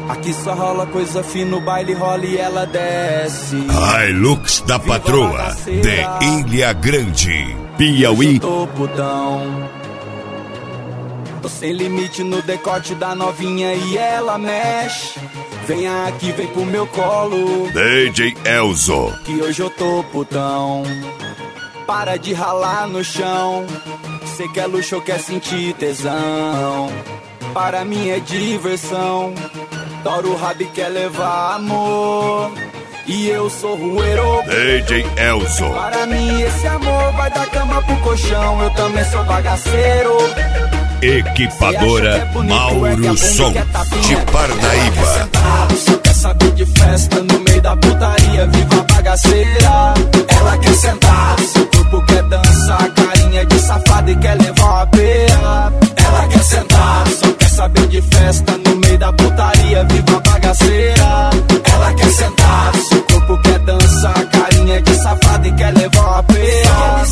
Aqui só rola coisa fina, o baile rola e ela desce. Hilux da Patroa, de Ilha Grande, Piauí. Tô putão. Tô sem limite no decote da novinha e ela mexe. Vem aqui, vem pro meu colo, DJ Elzo, que hoje eu tô putão. Para de ralar no chão, cê quer luxo ou quer sentir tesão. Para mim é diversão, Toro o rabo e quer levar amor. E eu sou rueiro, DJ Elzo. Para mim esse amor vai da cama pro colchão. Eu também sou bagaceiro. Equipadora Mauro Som, de Parnaíba. Só quer saber de festa no meio da putaria. Viva a bagaceira. Ela quer sentar, seu corpo quer dançar. Carinha de safada e quer levar uma peia. Ela quer sentar, só quer saber de festa no meio da putaria. Viva a bagaceira. Ela quer sentar, seu corpo quer dançar. Carinha de safada e quer levar uma peia.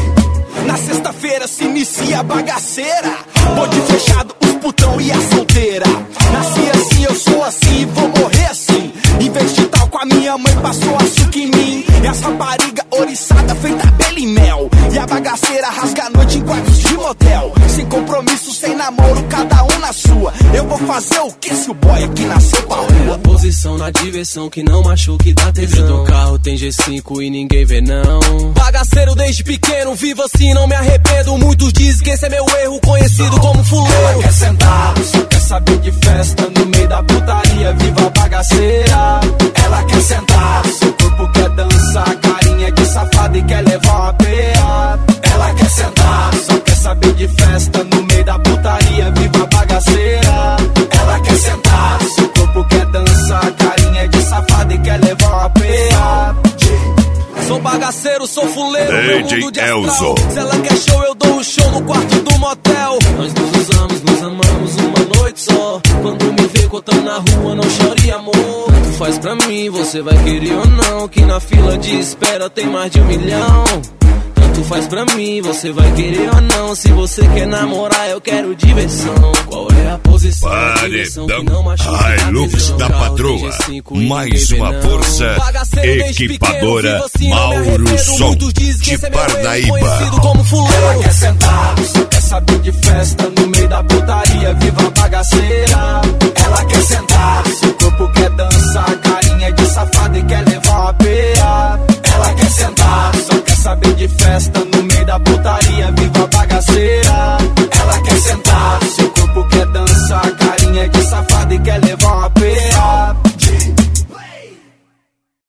Na sexta-feira se inicia a bagaceira. Bonde fechado, os putão e a solteira. Nasci assim, eu sou assim e vou morrer assim. Em vez de tal com a minha mãe passou açúcar em mim. E as rapariga oriçada feita abelha e mel. E a bagaceira rasga a noite em quartos de motel. Sem compromisso, sem namoro, cada um na sua. Eu vou fazer o que se o boy aqui nasceu pra rua? Posição na diversão que não machuque, dá tesão. Do carro tem G5 e ninguém vê não. Bagaceiro desde pequeno, vivo assim, não me arrependo. Muitos dizem que esse é meu erro, conhecido como fuleiro. Ela quer sentar, só quer saber de festa no meio da putaria. Viva a bagaceira. Ela quer sentar, seu corpo quer dançar. Carinha de safada e quer levar uma peia. Ela quer sentar, só quer saber de festa no meio da putaria. Viva a bagaceira. Ela quer sentar, seu corpo quer dançar. Carinha de safada e quer levar uma peia. Sou bagaceiro, sou fuleiro, meu mundo de astral. Elzo. Se ela quer show, eu dou um show no quarto do motel. Nós nos usamos, nos amamos uma noite só. Quando me vê contando na rua, não chore amor. Tu faz pra mim, você vai querer ou não. Que na fila de espera tem mais de 1 milhão. Tanto faz pra mim, você vai querer ou não. Se você quer namorar, eu quero diversão. Qual é a posição? Paredão Hilux da Patroa, mais uma força. Equipadora Mauro Som, de Parnaíba. Ela quer sentar, só quer saber de festa no meio da putaria. Viva a bagaceira. Ela quer sentar, seu corpo quer dançar. Carinha de safada e quer levar uma peia. Ela quer sentar, só quer saber de festa no meio da putaria. Viva a bagaceira. Ela quer sentar, seu corpo quer dançar. Carinha de safada e quer levar